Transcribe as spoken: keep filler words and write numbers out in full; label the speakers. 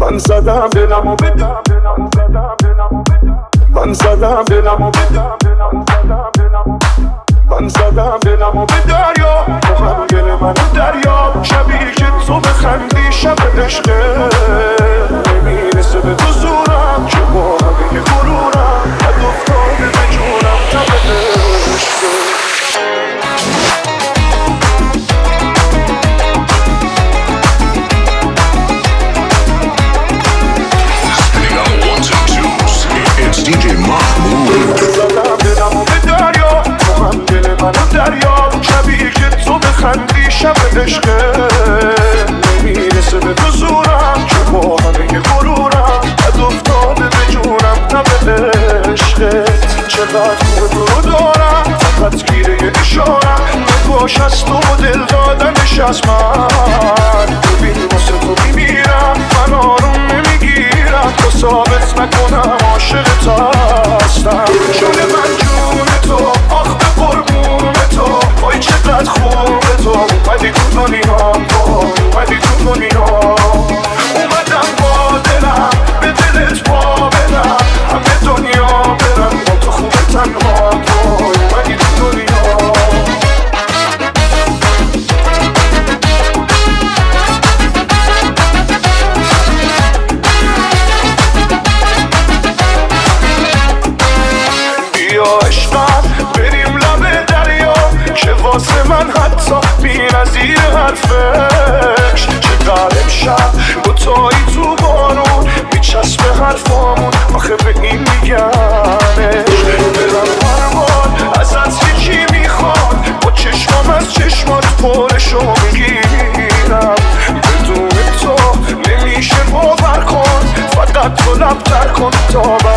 Speaker 1: من زدم دلمو بدم، من زدم دلمو بدم، من زدم دلمو به دریا، مخمگل من دریا. شبیه که تو بخندی شب عشقه، نمیرسه به تو زورم که با همه غرورم بد افتاده به جونم تب عشقه.
Speaker 2: دی جی محمود.
Speaker 1: زدم دلمو به دریا، مخمگل من دریا. شبیه که تو بخندی شب عشقه، نمیرسه به تو زورم که با همه غرورم بد افتاده به جونم تب عشقت. چقدر خوب تو رو دارم، فقط گیره اشارم. نگاش از تو و دل دادنش از من. ببین واسه تو میمیرم، من آروم نمیگیرم تا ثابت نکنم عاشقت هستم. جون من جون تو، آخ به قربون تو. وای چقدر خوبه تو، اومدی تو دنیا، اومدی تو دنیا. اومدم با دلم به دلت با بدم، همه دنیا برم با تو خوبه تنها تو. اومدی تو دنیا. واسه من حتی بی نظیر حرفش. چه قلب شب با تایی تو بارون میچسبه حرفامون، آخه به این میگمش. دلم هر بار ازت یکی میخواد، با چشمام از چشمات پرشو میگیرم. بدون تو نمیشه باور کن، فقط تو لب تر کن تا